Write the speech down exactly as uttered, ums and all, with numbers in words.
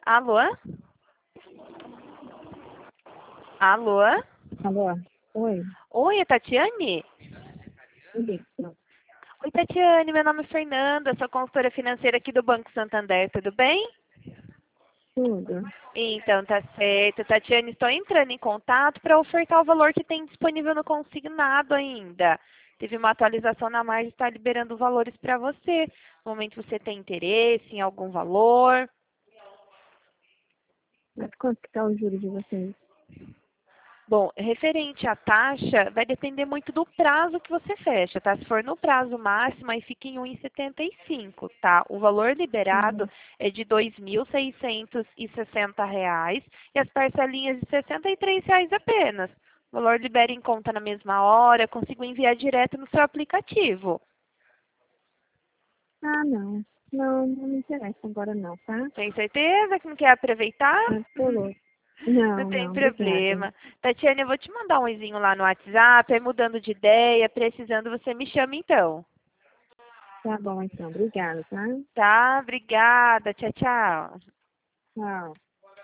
Alô? Alô? Alô? Oi? Oi, é Tatiane? Isso. Oi, Tatiane, meu nome é Fernanda, sou consultora financeira aqui do Banco Santander, tudo bem? Tudo. Então, tá certo. Tatiane, estou entrando em contato para ofertar o valor que tem disponível no consignado ainda. Teve uma atualização na margem, está liberando valores para você. No momento você tem interesse em algum valor? Mas quanto que tá o juro de vocês? Bom, referente à taxa, vai depender muito do prazo que você fecha, tá? Se for no prazo máximo, aí fica em um vírgula setenta e cinco, tá? O valor liberado Uhum. é de dois mil seiscentos e sessenta reais e as parcelinhas de sessenta e três reais apenas. O valor libera em conta na mesma hora, consigo enviar direto no seu aplicativo. Ah, não. Não, não me interessa agora não, tá? Tem certeza que não quer aproveitar? Absoluto. Não Não, tem não, obrigada. problema. Tatiana, eu vou te mandar um oizinho lá no WhatsApp, aí mudando de ideia, precisando, você me chama então. Tá bom então, obrigada, tá? Tá? Obrigada. Tchau, tchau. Tchau.